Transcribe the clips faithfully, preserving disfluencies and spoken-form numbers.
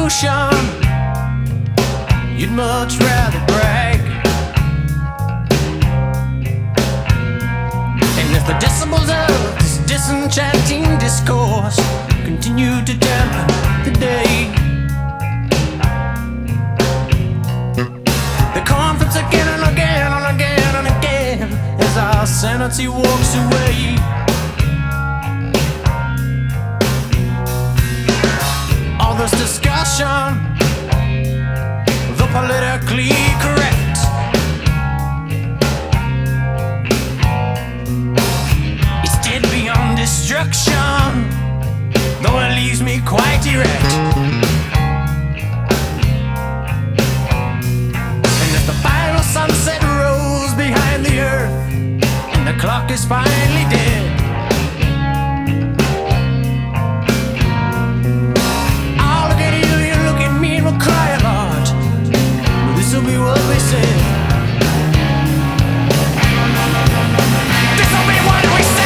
solution. You'd much rather brag. And if the decibels of this disenchanting discourse continue to dampen the day, the conflicts again and again and again and again as our sanity walks away. All this discussion, the politically correct, it's dead beyond destruction, though it leaves me quite erect. And if the final sunset rolls behind the earth and the clock is finally dead, I'll look at you, you look at me, and we'll cry a lot. This'll be what we say. This'll be what we say.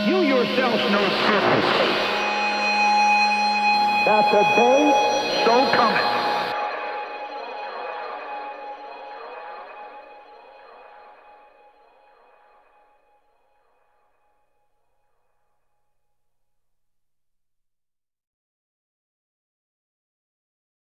You yourself know perfectly that the day so cometh